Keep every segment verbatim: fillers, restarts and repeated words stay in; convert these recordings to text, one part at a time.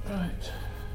Right.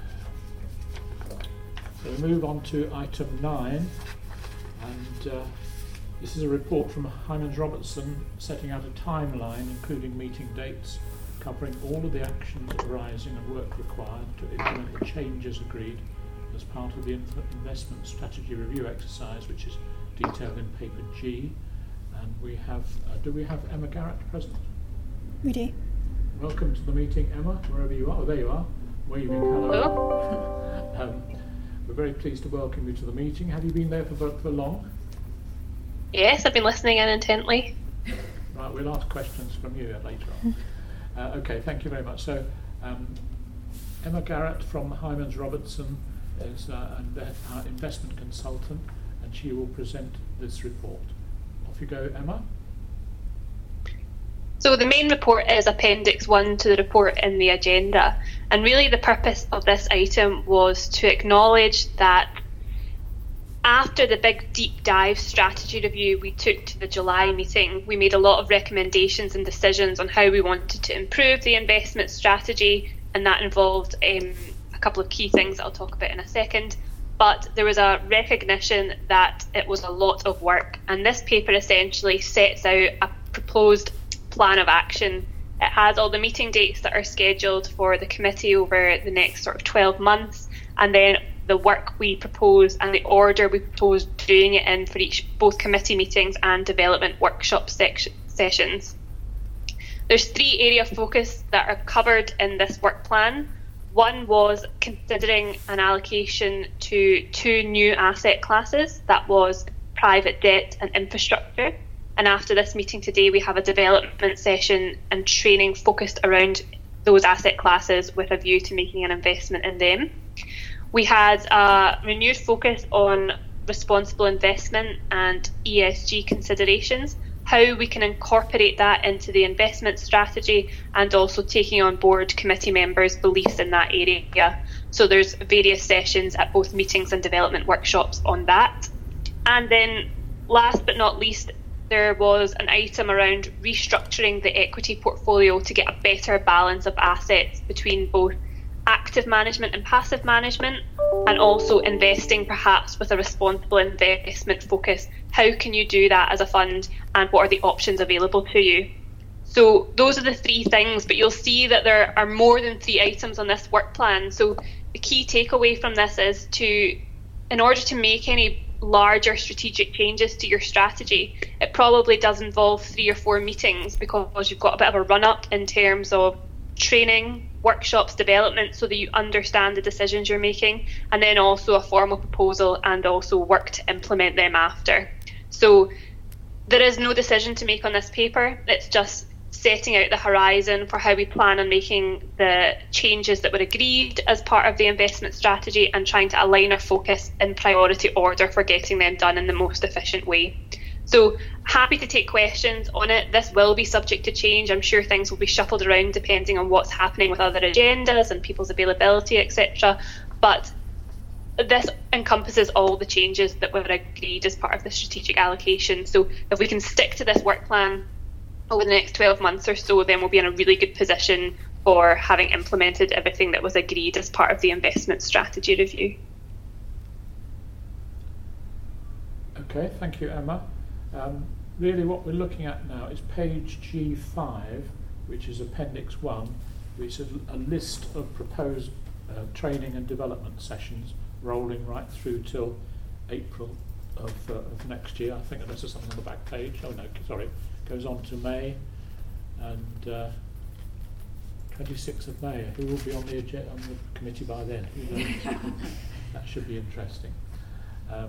So we move on to item nine, and uh, this is a report from Hymans Robertson setting out a timeline including meeting dates, covering all of the actions arising and work required to implement the changes agreed as part of the inf- investment strategy review exercise, which is detailed in paper G. And we have, uh, do we have Emma Garrett present? We do. Welcome to the meeting, Emma, wherever you are. Oh, there you are, waving hello. um, we're very pleased to welcome you to the meeting. Have you been there for, for long? Yes, I've been listening in intently. Right, we'll ask questions from you later on. Uh, okay, thank you very much. So, um, Emma Garrett from Hymans Robertson is uh, an uh, investment consultant, and she will present this report. Off you go, Emma. So the main report is Appendix one to the report in the agenda, and really the purpose of this item was to acknowledge that after the big deep dive strategy review we took to the July meeting, we made a lot of recommendations and decisions on how we wanted to improve the investment strategy, and that involved um, a couple of key things that I'll talk about in a second. But there was a recognition that it was a lot of work, and this paper essentially sets out a proposed plan of action. It has all the meeting dates that are scheduled for the committee over the next sort of twelve months, and then the work we propose and the order we propose doing it in for each, both committee meetings and development workshop section, sessions. There's three area of focus that are covered in this work plan. One was considering an allocation to two new asset classes, that was private debt and infrastructure. And after this meeting today, we have a development session and training focused around those asset classes with a view to making an investment in them. We had a renewed focus on responsible investment and E S G considerations, how we can incorporate that into the investment strategy, and also taking on board committee members' beliefs in that area. So there's various sessions at both meetings and development workshops on that. And then last but not least, there was an item around restructuring the equity portfolio to get a better balance of assets between both active management and passive management, and also investing perhaps with a responsible investment focus. How can you do that as a fund, and what are the options available to you? So those are the three things, but you'll see that there are more than three items on this work plan. So the key takeaway from this is to, in order to make any larger strategic changes to your strategy, it probably does involve three or four meetings, because you've got a bit of a run up in terms of training, workshops, development, so that you understand the decisions you're making, and then also a formal proposal and also work to implement them after. So there is no decision to make on this paper. It's just setting out the horizon for how we plan on making the changes that were agreed as part of the investment strategy, and trying to align our focus in priority order for getting them done in the most efficient way. So happy to take questions on it. This will be subject to change. I'm sure things will be shuffled around depending on what's happening with other agendas and people's availability, et cetera. But this encompasses all the changes that were agreed as part of the strategic allocation. So if we can stick to this work plan over the next twelve months or so, then we'll be in a really good position for having implemented everything that was agreed as part of the investment strategy review. Okay, thank you, Emma. Um, really what we're looking at now is page G five, which is Appendix one, which is a list of proposed uh, training and development sessions rolling right through till April of, uh, of next year. I think this is something on the back page. Oh no, sorry, it goes on to May, and uh, twenty-sixth of May. Who will be on the, ag- on the committee by then? Who knows? That should be interesting. Um,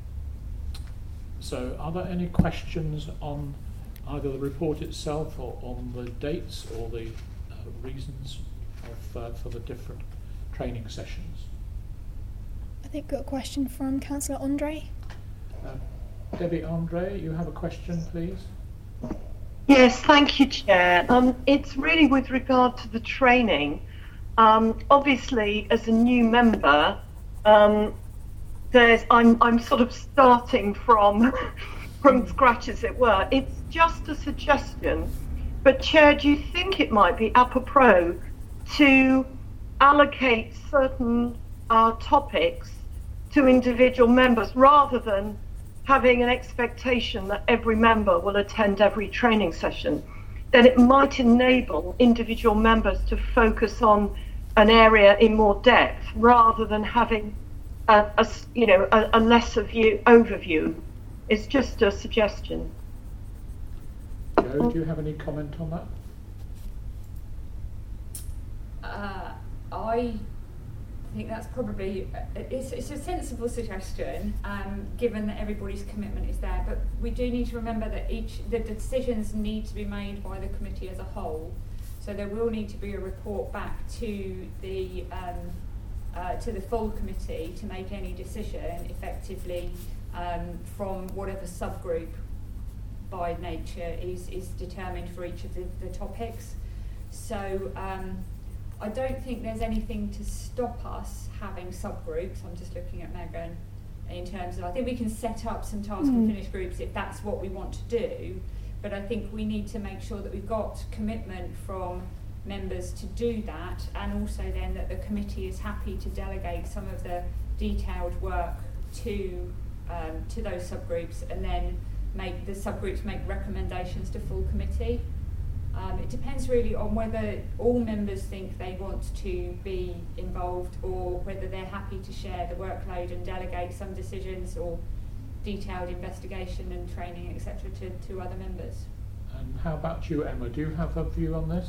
So are there any questions on either the report itself or on the dates or the uh, reasons of, uh, for the different training sessions? I think got a question from Councillor Andre. Uh, Debbie Andre, you have a question, please? Yes, thank you, Chair. Um, it's really with regard to the training. Um, obviously, as a new member, um, There's, I'm, I'm sort of starting from from scratch, as it were. It's just a suggestion, but Chair, do you think it might be apropos to allocate certain uh, topics to individual members rather than having an expectation that every member will attend every training session, then it might enable individual members to focus on an area in more depth rather than having a, a you know a, a lesser view overview. It's just a suggestion. Joe, do you have any comment on that? Uh, I think that's probably it's, it's a sensible suggestion, um, given that everybody's commitment is there. But we do need to remember that each the decisions need to be made by the committee as a whole. So there will need to be a report back to the um, uh, to the full committee to make any decision effectively um, from whatever subgroup by nature is is determined for each of the, the topics. So. Um, I don't think there's anything to stop us having subgroups. I'm just looking at Megan in terms of, I think we can set up some task and finish groups if that's what we want to do, but I think we need to make sure that we've got commitment from members to do that, and also then that the committee is happy to delegate some of the detailed work to um, to those subgroups, and then make the subgroups make recommendations to full committee. Um, it depends really on whether all members think they want to be involved, or whether they're happy to share the workload and delegate some decisions or detailed investigation and training, et cetera, to, to other members. And how about you, Emma? Do you have a view on this?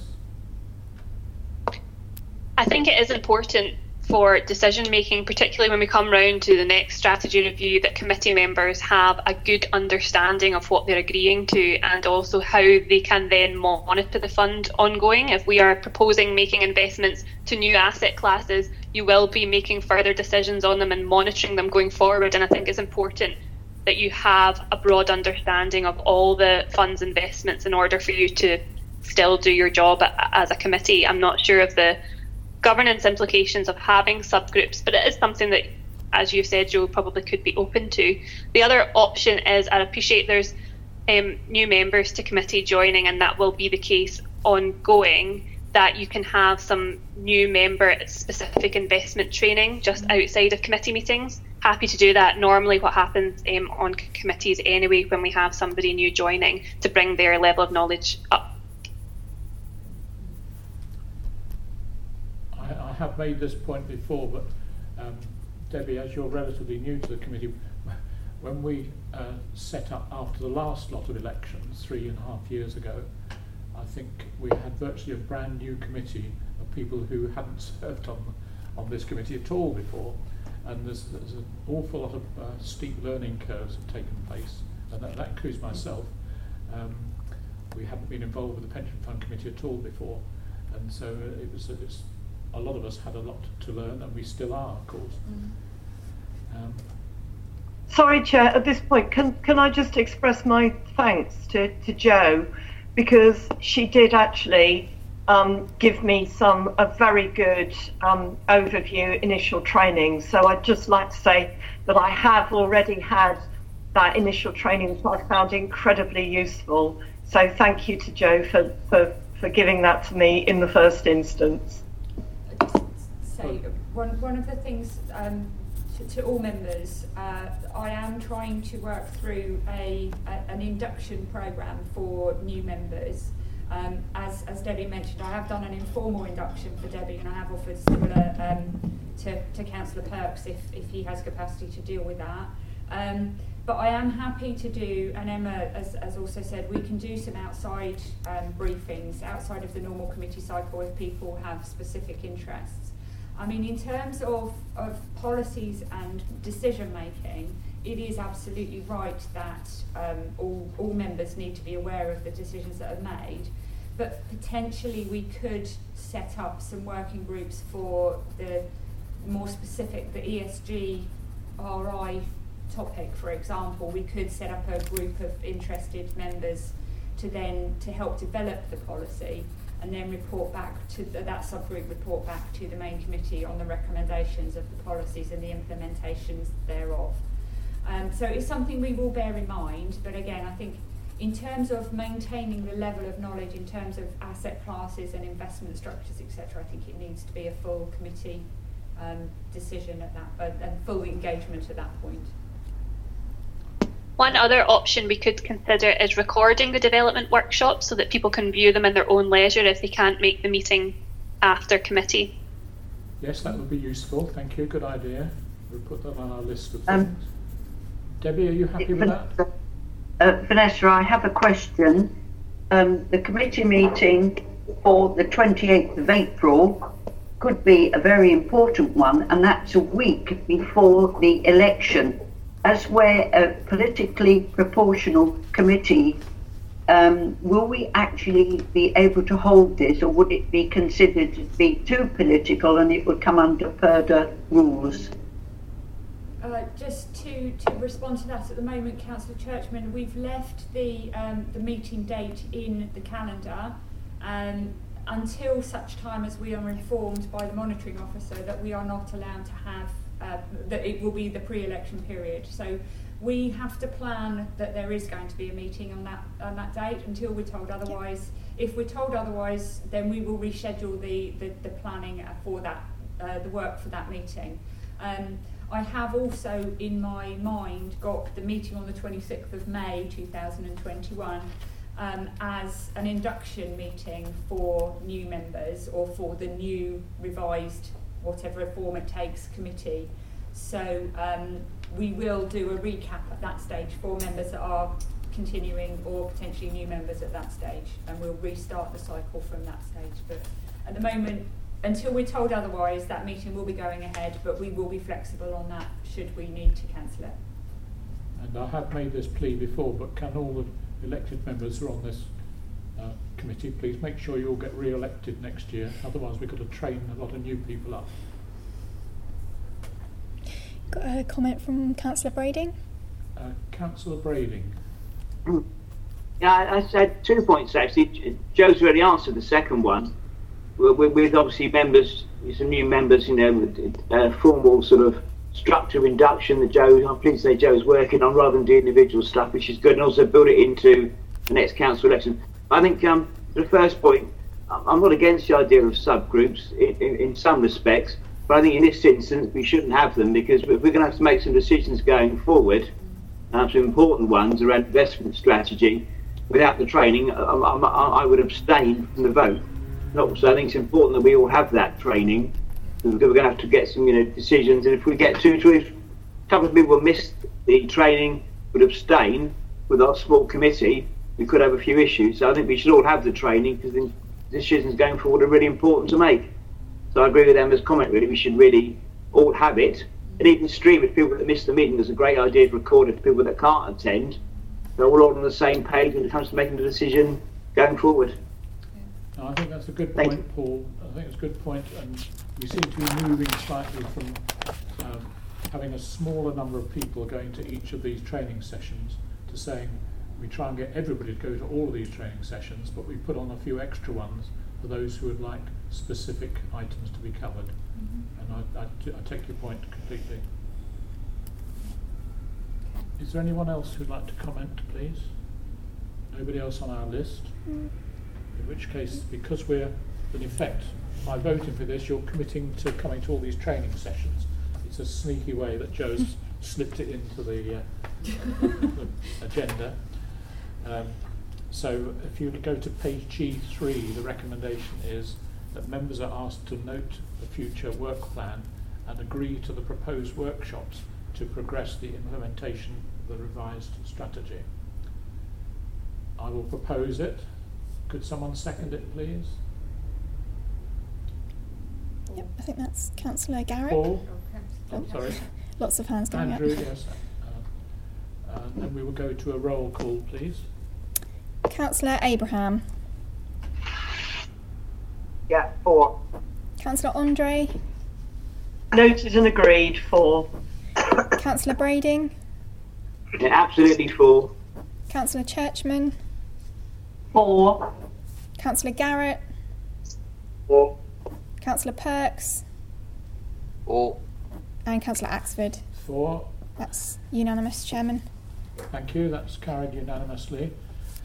I think it is important for decision making, particularly when we come round to the next strategy review, that committee members have a good understanding of what they're agreeing to, and also how they can then monitor the fund ongoing. If we are proposing making investments to new asset classes, you will be making further decisions on them and monitoring them going forward, and I think it's important that you have a broad understanding of all the fund's investments in order for you to still do your job as a committee. I'm not sure of the governance implications of having subgroups, but it is something that, as you said, Joe, probably could be open to. The other option is, I appreciate there's um, new members to committee joining, and that will be the case ongoing, that you can have some new member specific investment training just outside of committee meetings. Happy to do that. Normally what happens um, on committees anyway, when we have somebody new joining, to bring their level of knowledge up. I have made this point before, but um, Debbie, as you're relatively new to the committee, when we uh, set up after the last lot of elections three and a half years ago, I think we had virtually a brand new committee of people who hadn't served on on this committee at all before, and there's, there's an awful lot of uh, steep learning curves have taken place, and that, that includes myself. Um, we hadn't been involved with the pension fund committee at all before, and so it was, it was a lot of us had a lot to learn, and we still are, of course. Mm. Um, Sorry, Chair, at this point, can can I just express my thanks to, to Jo, because she did actually um, give me some a very good um, overview initial training. So I'd just like to say that I have already had that initial training, which I found incredibly useful. So thank you to Jo for, for, for giving that to me in the first instance. Say one one of the things um, to, to all members, uh, I am trying to work through a, a an induction program for new members. Um, as as Debbie mentioned, I have done an informal induction for Debbie, and I have offered similar um, to to Councillor Perks if if he has capacity to deal with that. Um, but I am happy to do, and Emma has, has also said, we can do some outside um, briefings outside of the normal committee cycle if people have specific interests. I mean, in terms of, of policies and decision making, it is absolutely right that um, all, all members need to be aware of the decisions that are made, but potentially we could set up some working groups for the more specific, the E S G R I topic, for example. We could set up a group of interested members to then to help develop the policy, and then report back to the, that subgroup report back to the main committee on the recommendations of the policies and the implementations thereof. Um, so it's something we will bear in mind, but again, I think in terms of maintaining the level of knowledge in terms of asset classes and investment structures, et cetera, I think it needs to be a full committee um, decision at that, uh, and full engagement at that point. One other option we could consider is recording the development workshops so that people can view them in their own leisure if they can't make the meeting after committee. Yes, that would be useful. Thank you. Good idea. We'll put that on our list of Um, things. Debbie, are you happy with that? Uh, Vanessa, I have a question. Um, the committee meeting for the twenty-eighth of April could be a very important one, and that's a week before the election. As we're a politically proportional committee, um, will we actually be able to hold this, or would it be considered to be too political and it would come under further rules? Uh, just to, to respond to that, at the moment, Councillor Churchman, we've left the um, the meeting date in the calendar um, until such time as we are informed by the monitoring officer that we are not allowed to have, uh, that it will be the pre-election period. So we have to plan that there is going to be a meeting on that on that date until we're told otherwise. If we're told otherwise, then we will reschedule the, the, the planning for that, uh, the work for that meeting. Um, I have also in my mind got the meeting on the twenty-sixth of May two thousand twenty-one um, as an induction meeting for new members, or for the new revised, whatever form it takes, committee. So um, we will do a recap at that stage for members that are continuing or potentially new members at that stage, and we'll restart the cycle from that stage. But at the moment, until we're told otherwise, that meeting will be going ahead, but we will be flexible on that should we need to cancel it. And I have made this plea before, but can all the elected members who are on this uh, committee please make sure you all get re-elected next year, otherwise we've got to train a lot of new people up. Got a comment from Councillor Brading. Uh, Councillor Brading. Yeah, I, I said two points actually. Joe's already answered the second one. With, with obviously members, some new members, you know, with uh, formal sort of structure induction that Joe, I'm pleased to say Joe's working on, rather than do individual stuff, which is good, and also build it into the next council election. I think um, the first point, I'm not against the idea of subgroups in, in, in some respects, but I think in this instance we shouldn't have them, because if we're going to have to make some decisions going forward, uh, some important ones around investment strategy, without the training, I, I, I would abstain from the vote. Not, so I think it's important that we all have that training, because we're going to have to get some, you know, decisions. And if we get two, two, a couple of people will miss the training, would abstain with our small committee, we could have a few issues. So I think we should all have the training, because the decisions going forward are really important to make. So I agree with Emma's comment. Really, we should really all have it, and even stream it to people that miss the meeting. There's a great idea to record it to people that can't attend. They're all on the same page when it comes to making the decision going forward. No, I think that's a good point, Paul. I think it's a good point, and we seem to be moving slightly from um, having a smaller number of people going to each of these training sessions to saying we try and get everybody to go to all of these training sessions, but we put on a few extra ones for those who would like specific items to be covered. Mm-hmm. And I, I, t- I take your point completely. Is there anyone else who'd like to comment, please? Nobody else on our list? Mm. In which case, because we're, in effect, by voting for this, you're committing to coming to all these training sessions. It's a sneaky way that Joe's slipped it into the, uh, the agenda. Um, so if you go to page G three, the recommendation is that members are asked to note the future work plan and agree to the proposed workshops to progress the implementation of the revised strategy. I will propose it. Could someone second it, please? Yep, I think that's Councillor Garrett. Paul? Oh, sorry. Lots of hands going Andrew, up. yes. Uh, uh, and we will go to a roll call, please. Councillor Abraham. Yeah, four. Councillor Andre. Noted and agreed for. Councillor Brading. Yeah, absolutely for. Councillor Churchman. For. Councillor Garrett. For. Councillor Perks. For. And Councillor Axford. For. That's unanimous, Chairman. Thank you. That's carried unanimously.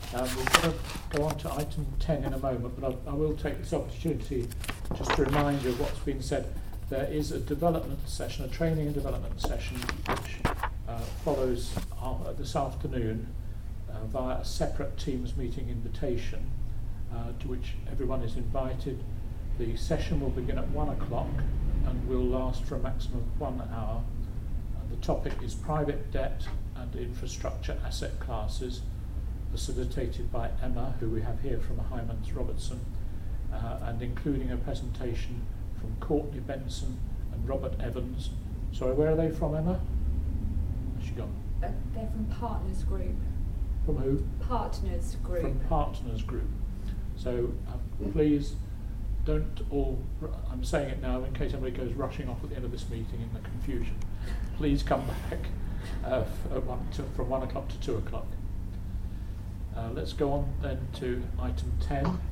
Um, we're going to go on to item ten in a moment, but I, I will take this opportunity just to remind you of what's been said. There is a development session, a training and development session, which uh, follows uh, this afternoon uh, via a separate Teams meeting invitation, uh, to which everyone is invited. The session will begin at one o'clock and will last for a maximum of one hour. Uh, the topic is private debt and infrastructure asset classes, facilitated by Emma, who we have here from Hymans Robertson, uh, and including a presentation from Courtney Benson and Robert Evans. Sorry, where are they from, Emma? Where's she gone? Uh, they're from Partners Group. From who? Partners Group. From Partners Group. So um, please don't all, I'm saying it now in case anybody goes rushing off at the end of this meeting in the confusion. Please come back uh, f- one to, from one o'clock to two o'clock. Uh, let's go on then to item ten.